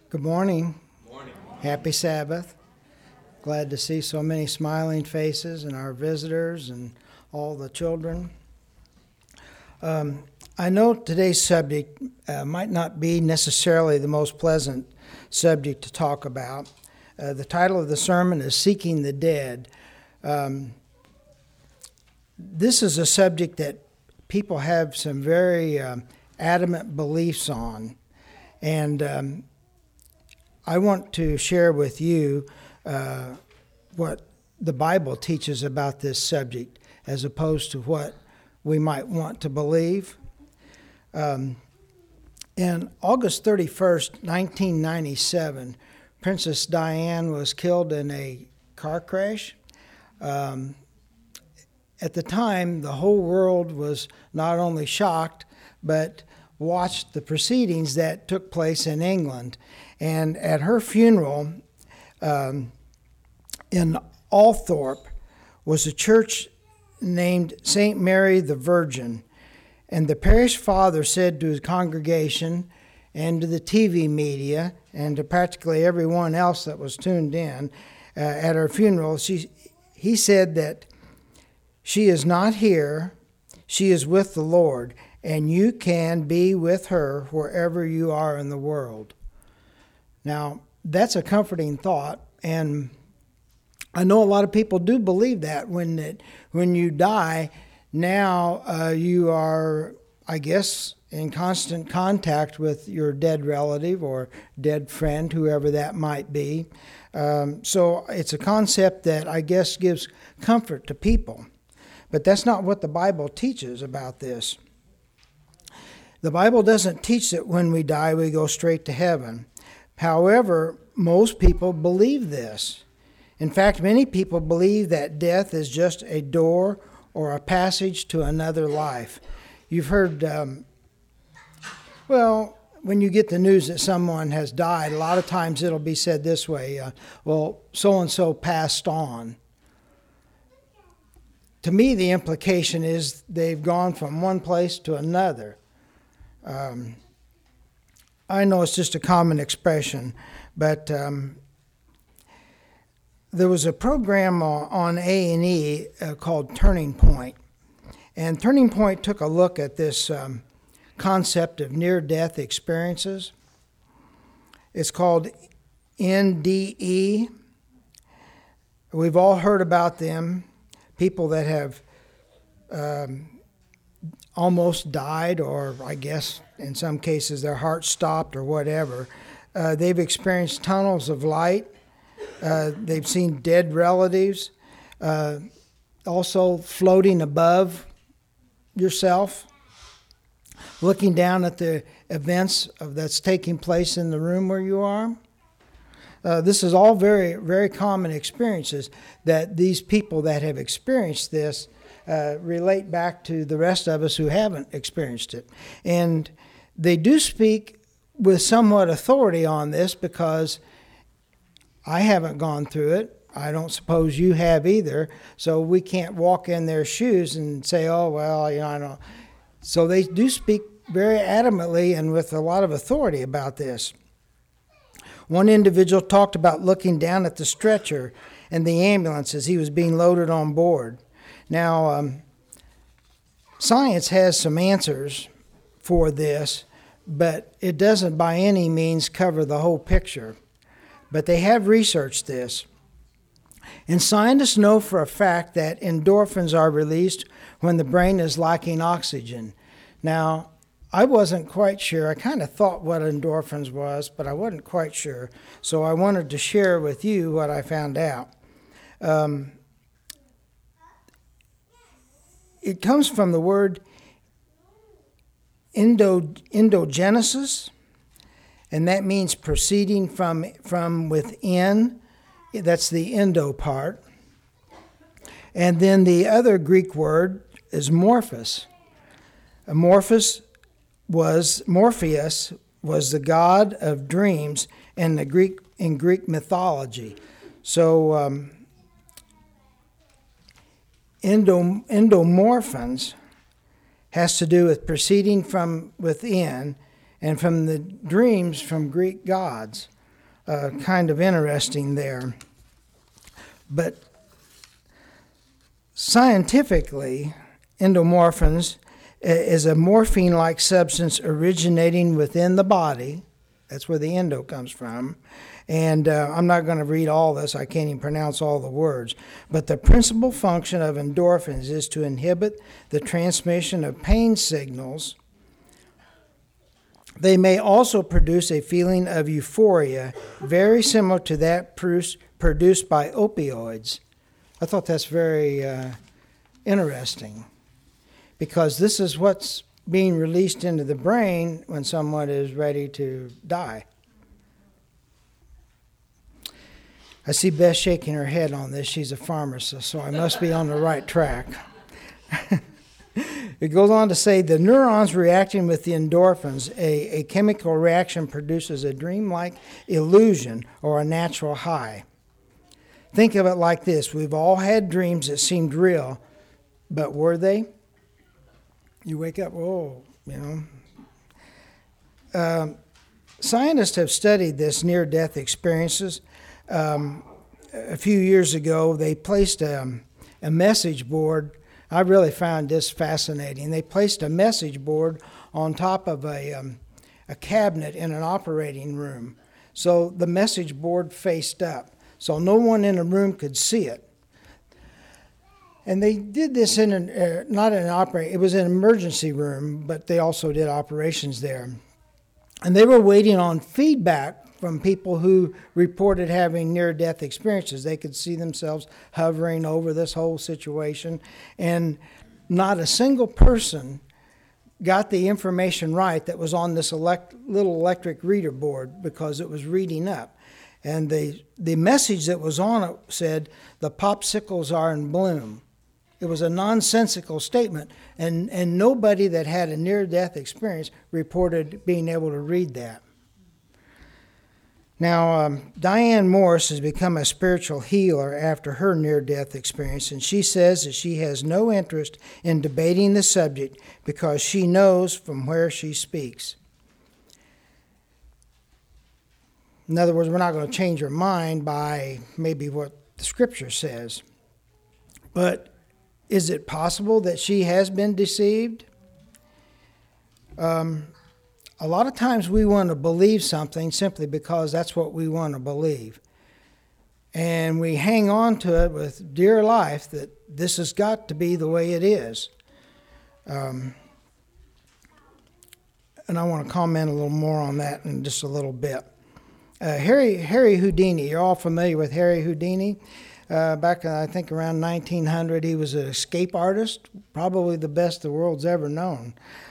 Good morning. Morning. Happy Sabbath. Glad to see so many smiling faces and our visitors and all the children. I know today's subject might not be necessarily the most pleasant subject to talk about. The title of the sermon is Seeking the Dead. This is a subject that people have some very adamant beliefs on. And I want to share with you what the Bible teaches about this subject as opposed to what we might want to believe. In August 31st, 1997, Princess Diana was killed in a car crash. At the time, the whole world was not only shocked, but watched the proceedings that took place in England. And at her funeral in Althorpe was a church named St. Mary the Virgin. And the parish father said to his congregation and to the TV media and to practically everyone else that was tuned in at her funeral, he said that she is not here, she is with the Lord, and you can be with her wherever you are in the world. Now, that's a comforting thought, and I know a lot of people do believe that when you die, now you are, I guess, in constant contact with your dead relative or dead friend, whoever that might be. So it's a concept that I guess gives comfort to people. But that's not what the Bible teaches about this. The Bible doesn't teach that when we die we go straight to heaven. However, most people believe this. In fact, many people believe that death is just a door or a passage to another life. You've heard, when you get the news that someone has died, a lot of times it'll be said this way, so-and-so passed on. To me, the implication is they've gone from one place to another. I know it's just a common expression, but there was a program on A&E called Turning Point. And Turning Point took a look at this concept of near-death experiences. It's called NDE. We've all heard about them. People that have almost died, or I guess in some cases their heart stopped or whatever. They've experienced tunnels of light. They've seen dead relatives. Also floating above yourself, looking down at the events that's taking place in the room where you are. This is all very, very common experiences that these people that have experienced this relate back to the rest of us who haven't experienced it. And they do speak with somewhat authority on this because I haven't gone through it. I don't suppose you have either. So we can't walk in their shoes and say, I don't. So they do speak very adamantly and with a lot of authority about this. One individual talked about looking down at the stretcher and the ambulance as he was being loaded on board. Now, science has some answers for this, but it doesn't by any means cover the whole picture. But they have researched this. And scientists know for a fact that endorphins are released when the brain is lacking oxygen. Now, I wasn't quite sure. I kind of thought what endorphins was, but I wasn't quite sure. So I wanted to share with you what I found out. It comes from the word endogenesis, and that means proceeding from within. That's the endo part. And then the other Greek word is morphos. Morpheus was the god of dreams in Greek mythology. So endomorphins has to do with proceeding from within and from the dreams from Greek gods. kind of interesting there. But scientifically, endomorphins is a morphine-like substance originating within the body. That's where the endo comes from. And I'm not going to read all this. I can't even pronounce all the words. But the principal function of endorphins is to inhibit the transmission of pain signals. They may also produce a feeling of euphoria, very similar to that produced by opioids. I thought that's very interesting, because this is what's being released into the brain when someone is ready to die. I see Beth shaking her head on this. She's a pharmacist, so I must be on the right track. It goes on to say the neurons reacting with the endorphins, a chemical reaction produces a dreamlike illusion or a natural high. Think of it like this. We've all had dreams that seemed real, but were they? You wake up, Scientists have studied this near-death experiences. A few years ago, they placed a message board. I really found this fascinating. They placed a message board on top of a cabinet in an operating room. So the message board faced up, so no one in the room could see it. And they did this in it was an emergency room, but they also did operations there. And they were waiting on feedback from people who reported having near-death experiences. They could see themselves hovering over this whole situation, and not a single person got the information right that was on this little electric reader board, because it was reading up. And the message that was on it said, "The popsicles are in bloom." It was a nonsensical statement, and nobody that had a near-death experience reported being able to read that. Now, Diane Morse has become a spiritual healer after her near-death experience, and she says that she has no interest in debating the subject because she knows from where she speaks. In other words, we're not going to change her mind by maybe what the Scripture says. But is it possible that she has been deceived? A lot of times we want to believe something simply because that's what we want to believe. And we hang on to it with dear life that this has got to be the way it is. And I want to comment a little more on that in just a little bit. Harry Houdini, you're all familiar with Harry Houdini. Back, I think, around 1900, he was an escape artist, probably the best the world's ever known.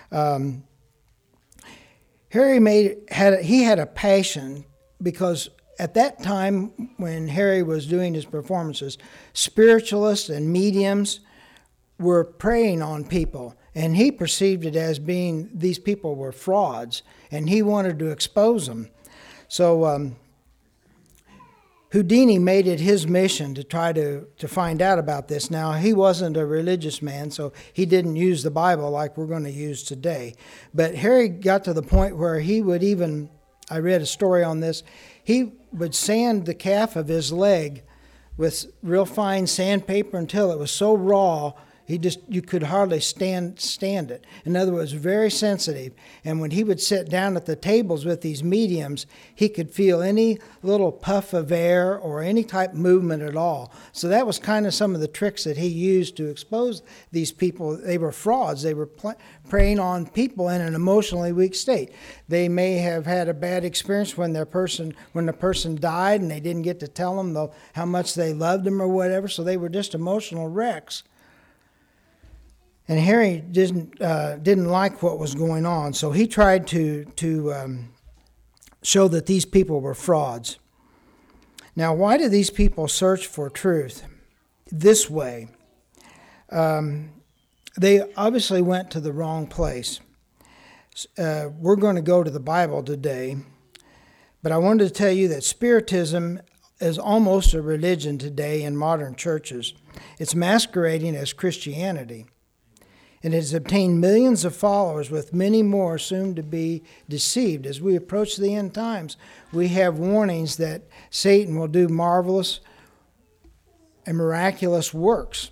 Harry had a passion, because at that time when Harry was doing his performances, spiritualists and mediums were preying on people, and he perceived it as being these people were frauds, and he wanted to expose them. So Houdini made it his mission to try to find out about this. Now, he wasn't a religious man, so he didn't use the Bible like we're going to use today. But Harry got to the point where he would even, I read a story on this, he would sand the calf of his leg with real fine sandpaper until it was so raw you could hardly stand it. In other words, very sensitive. And when he would sit down at the tables with these mediums, he could feel any little puff of air or any type of movement at all. So that was kind of some of the tricks that he used to expose these people. They were frauds. They were preying on people in an emotionally weak state. They may have had a bad experience when the person died and they didn't get to tell them how much they loved them or whatever. So they were just emotional wrecks. And Harry didn't like what was going on, so he tried to show that these people were frauds. Now, why do these people search for truth this way? They obviously went to the wrong place. We're going to go to the Bible today, but I wanted to tell you that Spiritism is almost a religion today in modern churches. It's masquerading as Christianity. and it has obtained millions of followers, with many more soon to be deceived. As we approach the end times, we have warnings that Satan will do marvelous and miraculous works.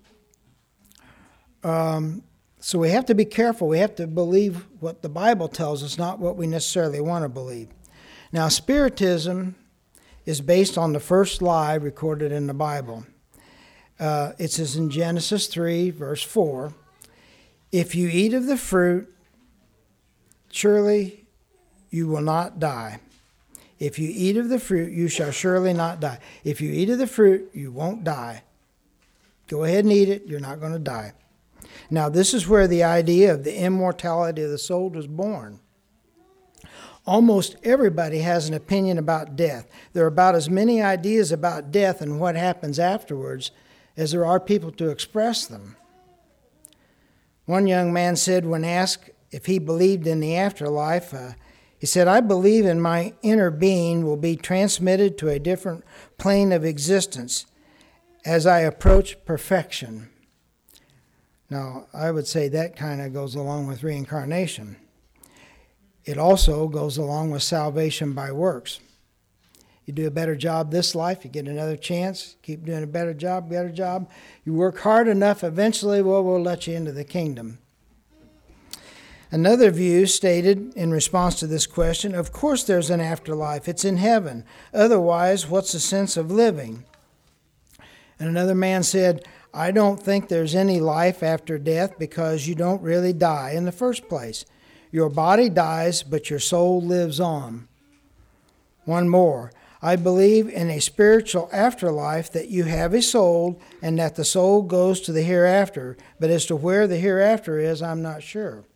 So we have to be careful. We have to believe what the Bible tells us, not what we necessarily want to believe. Now, Spiritism is based on the first lie recorded in the Bible. It says in Genesis 3, verse 4, "If you eat of the fruit, surely you will not die. If you eat of the fruit, you shall surely not die." If you eat of the fruit, you won't die. Go ahead and eat it. You're not going to die. Now, this is where the idea of the immortality of the soul was born. Almost everybody has an opinion about death. There are about as many ideas about death and what happens afterwards as there are people to express them. One young man said when asked if he believed in the afterlife, he said, "I believe in my inner being will be transmitted to a different plane of existence as I approach perfection." Now, I would say that kind of goes along with reincarnation. It also goes along with salvation by works. You do a better job this life, you get another chance, keep doing a better job. You work hard enough, eventually we'll let you into the kingdom. Another view stated in response to this question, "Of course there's an afterlife, it's in heaven. Otherwise, what's the sense of living?" And another man said, "I don't think there's any life after death because you don't really die in the first place. Your body dies, but your soul lives on." One more, "I believe in a spiritual afterlife, that you have a soul and that the soul goes to the hereafter. But as to where the hereafter is, I'm not sure."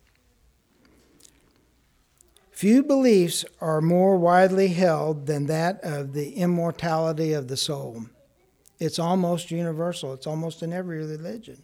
Few beliefs are more widely held than that of the immortality of the soul. It's almost universal. It's almost in every religion.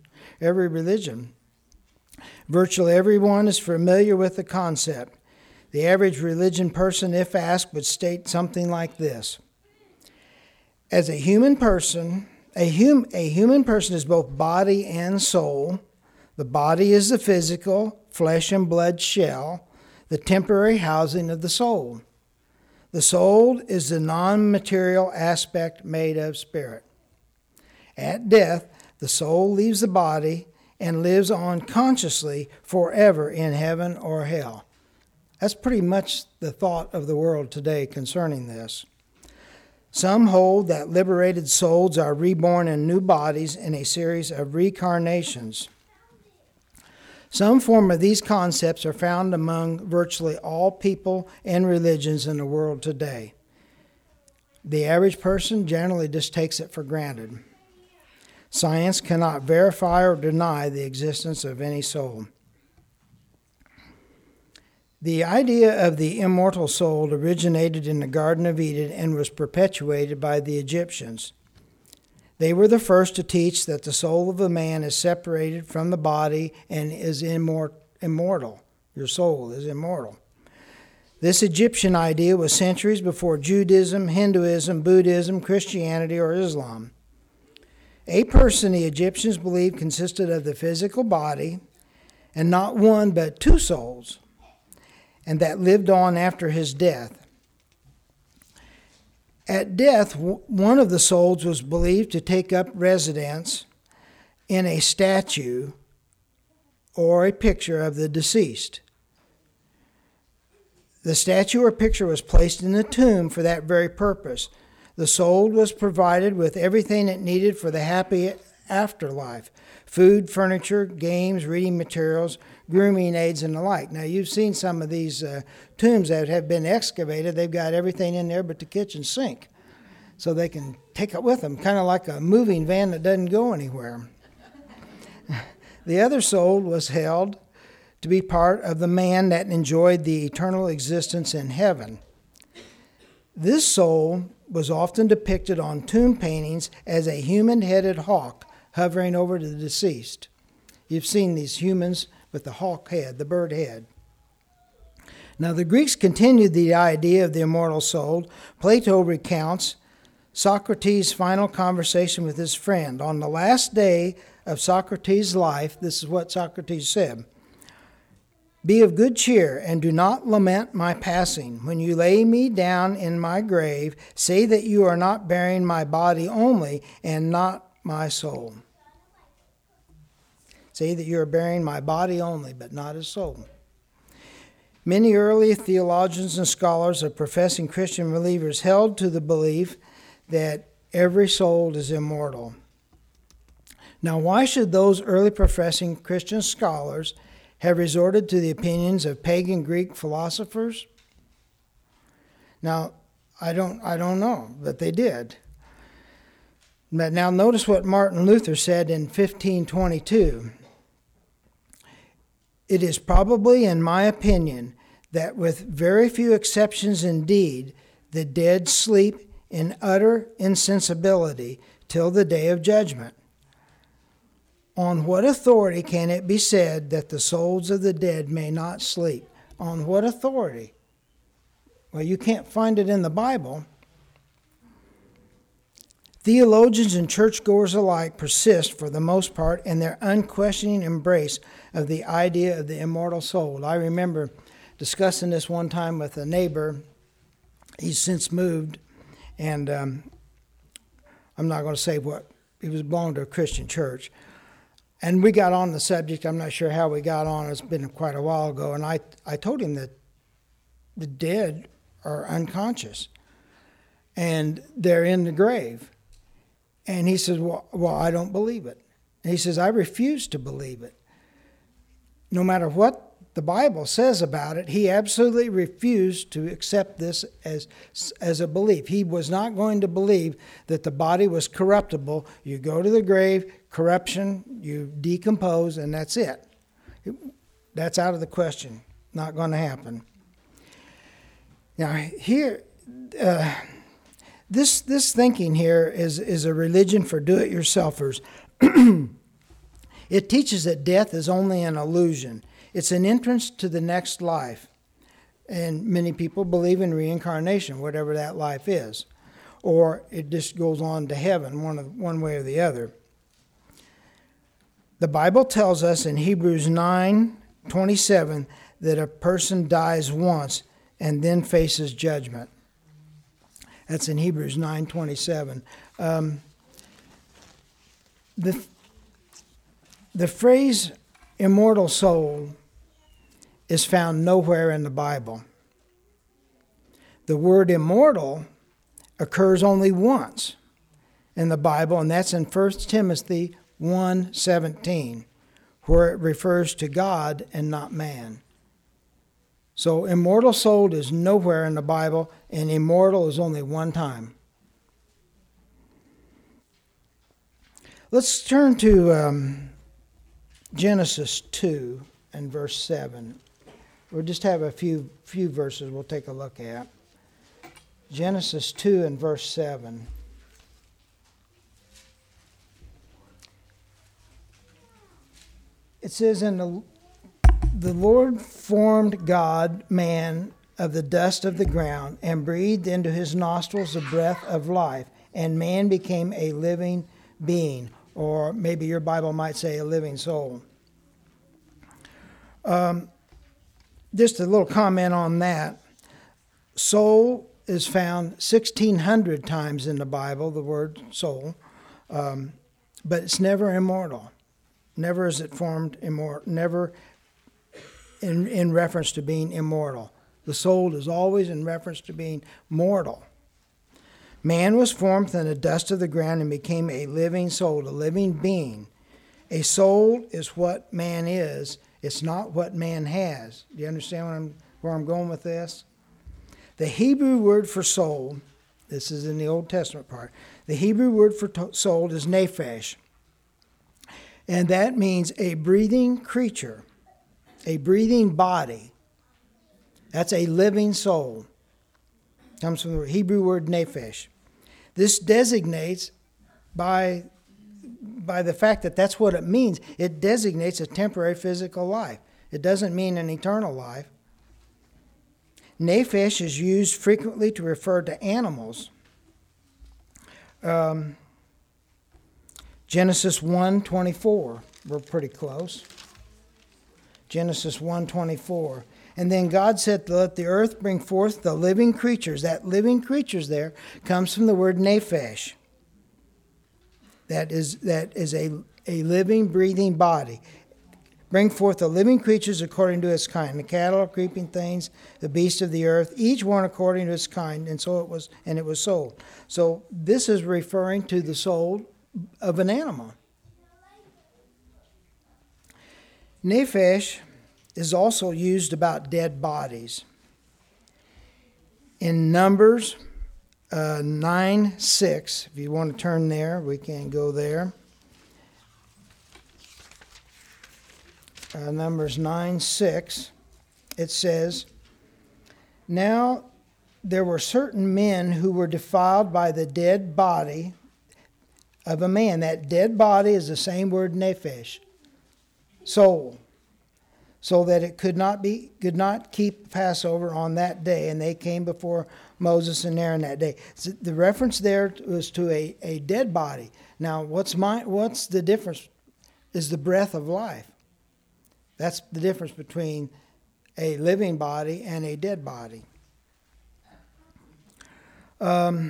Virtually everyone is familiar with the concept. The average religion person, if asked, would state something like this: as a human person, a human person is both body and soul. The body is the physical, flesh and blood shell, the temporary housing of the soul. The soul is the non-material aspect made of spirit. At death, the soul leaves the body and lives on consciously forever in heaven or hell. That's pretty much the thought of the world today concerning this. Some hold that liberated souls are reborn in new bodies in a series of reincarnations. Some form of these concepts are found among virtually all people and religions in the world today. The average person generally just takes it for granted. Science cannot verify or deny the existence of any soul. The idea of the immortal soul originated in the Garden of Eden and was perpetuated by the Egyptians. They were the first to teach that the soul of a man is separated from the body and is immortal. Your soul is immortal. This Egyptian idea was centuries before Judaism, Hinduism, Buddhism, Christianity, or Islam. A person the Egyptians believed consisted of the physical body, and not one but two souls, and that lived on after his death. At death, one of the souls was believed to take up residence in a statue or a picture of the deceased. The statue or picture was placed in the tomb for that very purpose. The soul was provided with everything it needed for the happy afterlife: food, furniture, games, reading materials, grooming aids, and the like. Now, you've seen some of these tombs that have been excavated. They've got everything in there but the kitchen sink, so they can take it with them, kind of like a moving van that doesn't go anywhere. The other soul was held to be part of the man that enjoyed the eternal existence in heaven. This soul was often depicted on tomb paintings as a human-headed hawk hovering over the deceased. You've seen these humans with the hawk head, the bird head. Now, the Greeks continued the idea of the immortal soul. Plato recounts Socrates' final conversation with his friend. On the last day of Socrates' life, this is what Socrates said: "Be of good cheer, and do not lament my passing. When you lay me down in my grave, say that you are not burying my body only, and not my soul." Say that you are burying my body only, but not his soul. Many early theologians and scholars of professing Christian believers held to the belief that every soul is immortal. Now, why should those early professing Christian scholars have resorted to the opinions of pagan Greek philosophers? Now, I don't know, but they did. But now notice what Martin Luther said in 1522. "It is probably, in my opinion, that with very few exceptions indeed, the dead sleep in utter insensibility till the day of judgment. On what authority can it be said that the souls of the dead may not sleep?" On what authority? Well, you can't find it in the Bible. Theologians and churchgoers alike persist, for the most part, in their unquestioning embrace of the idea of the immortal soul. I remember discussing this one time with a neighbor. He's since moved, and I'm not going to say what. He was belonging to a Christian church. And we got on the subject. I'm not sure how we got on. It's been quite a while ago. And I told him that the dead are unconscious, and they're in the grave. And he says, well, I don't believe it. And he says, I refuse to believe it. No matter what the Bible says about it, he absolutely refused to accept this as a belief. He was not going to believe that the body was corruptible. You go to the grave, corruption, you decompose, and that's it. That's out of the question. Not going to happen. Now, here, this thinking here is a religion for do-it-yourselfers. It teaches that death is only an illusion. It's an entrance to the next life. And many people believe in reincarnation, whatever that life is. Or it just goes on to heaven, one way or the other. The Bible tells us in Hebrews 9:27 that a person dies once and then faces judgment. That's in Hebrews 9:27. The phrase immortal soul is found nowhere in the Bible. The word immortal occurs only once in the Bible, and that's in 1 Timothy 1:17, where it refers to God and not man. So immortal soul is nowhere in the Bible, and immortal is only one time. Let's turn to Genesis 2 and verse 7. We'll just have a few verses we'll take a look at. Genesis 2 and verse 7. It says, "And the Lord formed God, man, of the dust of the ground, and breathed into his nostrils the breath of life, and man became a living being." Or maybe your Bible might say a living soul. Just a little comment on that. Soul is found 1,600 times in the Bible, the word soul, but it's never immortal. Never is it formed immortal. Never in reference to being immortal. The soul is always in reference to being mortal. Man was formed from the dust of the ground and became a living soul, a living being. A soul is what man is. It's not what man has. Do you understand where I'm going with this? The Hebrew word for soul, this is in the Old Testament part, the Hebrew word for soul is nephesh. And that means a breathing creature, a breathing body. That's a living soul. Comes from the Hebrew word nephesh. This designates, by the fact that that's what it means, it designates a temporary physical life. It doesn't mean an eternal life. Nephesh is used frequently to refer to animals. Genesis 1:24. We're pretty close. Genesis 1:24. And then God said, let the earth bring forth the living creatures. That living creatures there comes from the word nephesh. That is a living, breathing body. Bring forth the living creatures according to its kind. The cattle, creeping things, the beasts of the earth, each one according to its kind. And so it was, and it was soul. So this is referring to the soul of an animal. Nephesh is also used about dead bodies. In Numbers 9:6, if you want to turn there, we can go there. Numbers 9:6, it says, now there were certain men who were defiled by the dead body of a man. That dead body is the same word nephesh, soul. So that it could not keep Passover on that day, and they came before Moses and Aaron that day. So the reference there was to a dead body. Now, what's the difference? Is the breath of life. That's the difference between a living body and a dead body. So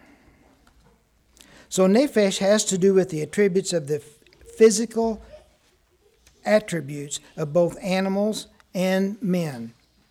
nephesh has to do with the attributes of the physical attributes of both animals and men.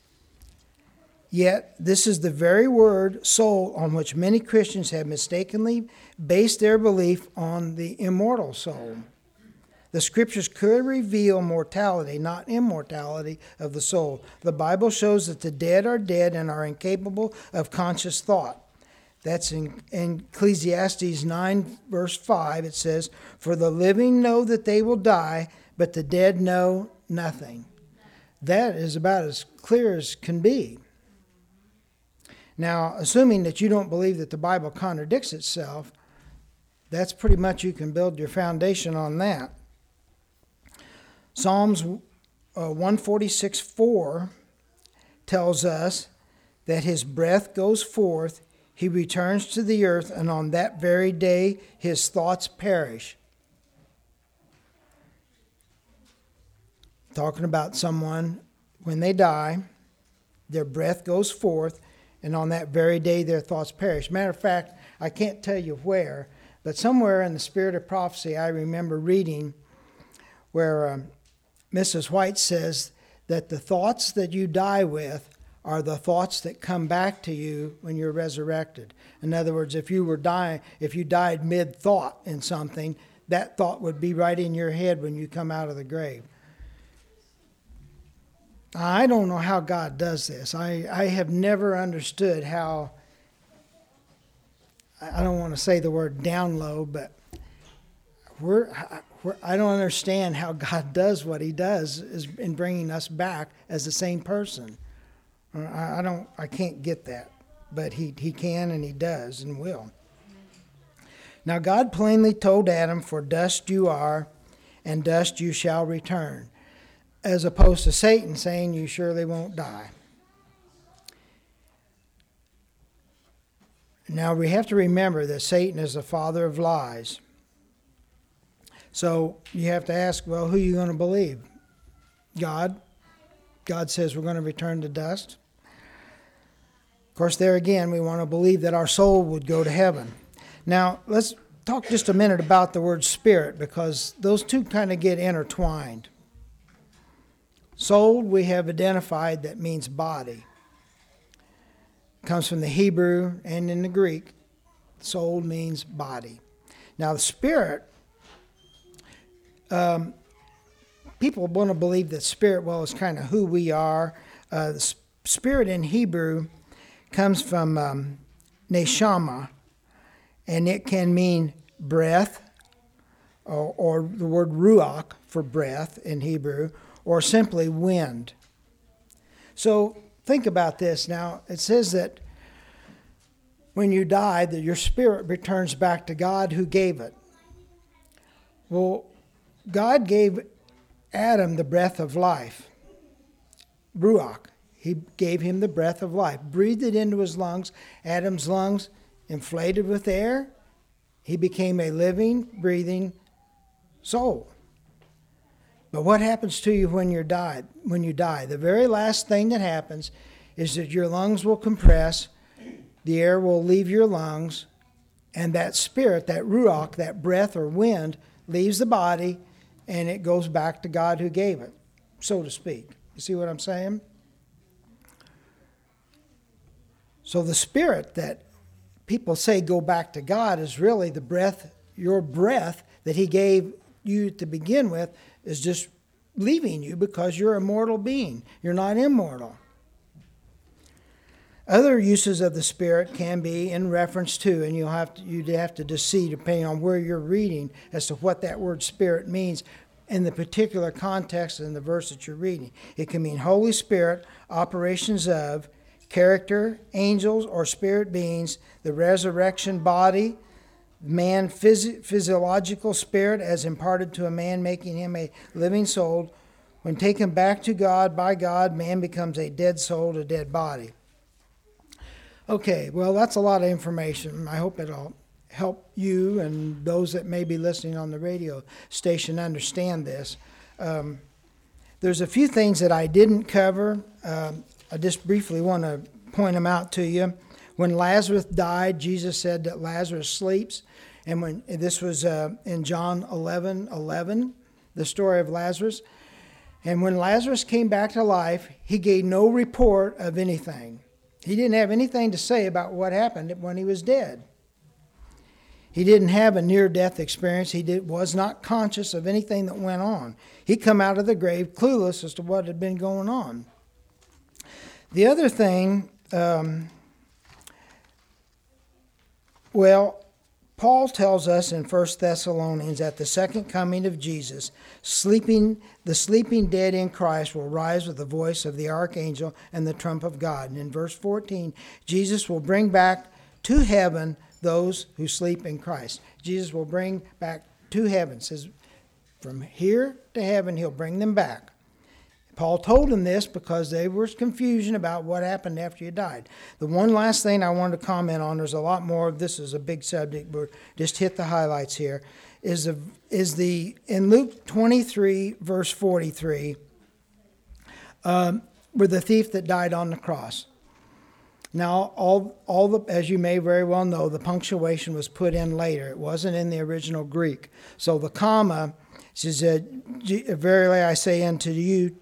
Yet, this is the very word soul on which many Christians have mistakenly based their belief on the immortal soul. The scriptures clearly reveal mortality, not immortality, of the soul. The Bible shows that the dead are dead and are incapable of conscious thought. That's in Ecclesiastes 9, verse 5. It says, for the living know that they will die, but the dead know nothing. That is about as clear as can be. Now, assuming that you don't believe that the Bible contradicts itself, that's pretty much you can build your foundation on that. Psalms 146:4 tells us that his breath goes forth, he returns to the earth, and on that very day his thoughts perish. Talking about someone, when they die, their breath goes forth, and on that very day their thoughts perish. Matter of fact, I can't tell you where, but somewhere in the Spirit of Prophecy I remember reading where Mrs. White says that the thoughts that you die with are the thoughts that come back to you when you're resurrected. In other words, if you died mid-thought in something, that thought would be right in your head when you come out of the grave. I don't know how God does this. I have never understood how, I don't want to say the word download, but I don't understand how God does what he does is in bringing us back as the same person. I can't get that, but he can and he does and will. Now God plainly told Adam, for dust you are, and dust you shall return, as opposed to Satan saying you surely won't die. Now we have to remember that Satan is the father of lies. So you have to ask, well, who are you going to believe? God? God says we're going to return to dust. Of course, there again, we want to believe that our soul would go to heaven. Now, let's talk just a minute about the word spirit, because those two kind of get intertwined. Soul, we have identified, that means body. It comes from the Hebrew and in the Greek. Soul means body. Now, the spirit, people want to believe that spirit, well, is kind of who we are. The spirit in Hebrew comes from neshama, and it can mean breath, or the word ruach for breath in Hebrew, or simply wind. So think about this now. It says that when you die, that your spirit returns back to God who gave it. Well, God gave Adam the breath of life, ruach. He gave him the breath of life, breathed it into his lungs. Adam's lungs inflated with air, He became a living, breathing soul. But what happens to you when you die? The very last thing that happens is that your lungs will compress, the air will leave your lungs, and that spirit, that ruach, that breath or wind, leaves the body, and it goes back to God who gave it, so to speak. You see what I'm saying? So the spirit that people say go back to God is really the breath, your breath that he gave you to begin with is just leaving you because you're a mortal being. You're not immortal. Other uses of the Spirit can be in reference to, and you'd have to just see, depending on where you're reading, as to what that word Spirit means in the particular context in the verse that you're reading. It can mean Holy Spirit, operations of, character, angels, or spirit beings, the resurrection body, man physiological spirit as imparted to a man, making him a living soul. When taken back to God by God, man becomes a dead soul, a dead body. Okay, well, that's a lot of information. I hope it'll help you and those that may be listening on the radio station understand this. There's a few things that I didn't cover. I just briefly want to point them out to you. When Lazarus died, Jesus said that Lazarus sleeps. And when this was in John 11:11, the story of Lazarus. And when Lazarus came back to life, he gave no report of anything. He didn't have anything to say about what happened when he was dead. He didn't have a near-death experience. He was not conscious of anything that went on. He come out of the grave clueless as to what had been going on. The other thing, Paul tells us in 1 Thessalonians at the second coming of Jesus, the sleeping dead in Christ will rise with the voice of the archangel and the trump of God. And in verse 14, Jesus will bring back to heaven those who sleep in Christ. Jesus will bring back to heaven. It says, from here to heaven, he'll bring them back. Paul told them this because there was confusion about what happened after you died. The one last thing I wanted to comment on, there's a lot more. This is a big subject, but just hit the highlights here, is in Luke 23, verse 43, where the thief that died on the cross. Now, as you may very well know, the punctuation was put in later. It wasn't in the original Greek. So the comma says, verily I say unto you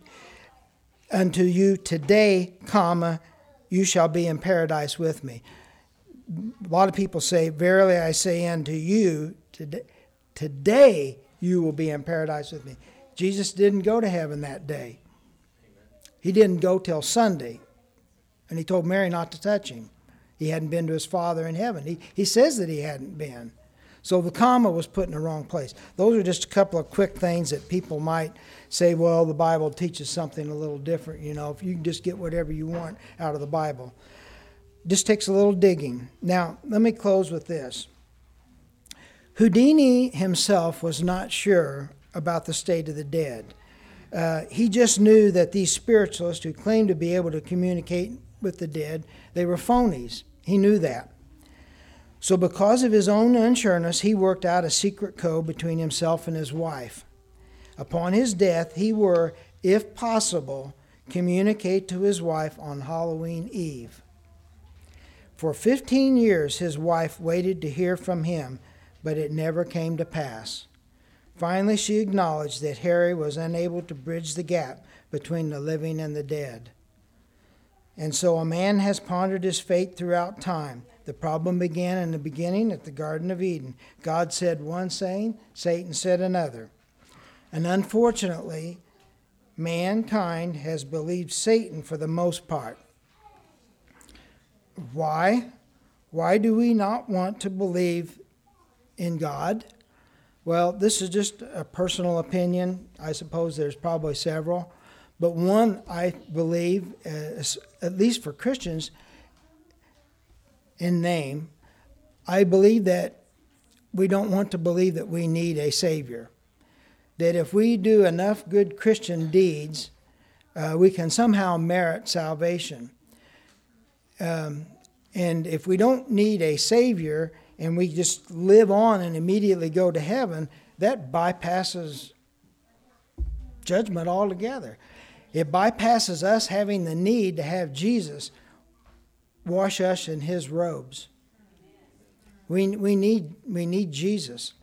today, comma, you shall be in paradise with me. A lot of people say, verily I say unto you, today you will be in paradise with me. Jesus didn't go to heaven that day. He didn't go till Sunday. And he told Mary not to touch him. He hadn't been to his Father in heaven. He says that he hadn't been. So the comma was put in the wrong place. Those are just a couple of quick things that people might say, well, the Bible teaches something a little different. If you can just get whatever you want out of the Bible. Just takes a little digging. Now, let me close with this. Houdini himself was not sure about the state of the dead. He just knew that these spiritualists who claimed to be able to communicate with the dead, they were phonies. He knew that. So because of his own unsureness, he worked out a secret code between himself and his wife. Upon his death, he would, if possible, communicate to his wife on Halloween Eve. For 15 years, his wife waited to hear from him, but it never came to pass. Finally, she acknowledged that Harry was unable to bridge the gap between the living and the dead. And so a man has pondered his fate throughout time. The problem began in the beginning at the Garden of Eden. God said one saying, Satan said another. And unfortunately, mankind has believed Satan for the most part. Why? Why do we not want to believe in God? Well, this is just a personal opinion. I suppose there's probably several. But one, I believe, at least for Christians, in name, I believe that we don't want to believe that we need a Savior. That if we do enough good Christian deeds, we can somehow merit salvation. And if we don't need a Savior, and we just live on and immediately go to heaven, that bypasses judgment altogether. It bypasses us having the need to have Jesus wash us in his robes. We need Jesus.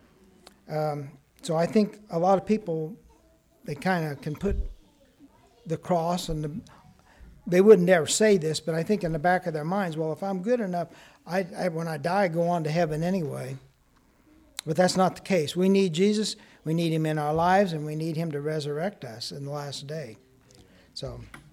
So I think a lot of people, they kind of can put the cross and they wouldn't ever say this, but I think in the back of their minds, well, if I'm good enough, when I die, I go on to heaven anyway. But that's not the case. We need Jesus. We need him in our lives, and we need him to resurrect us in the last day. So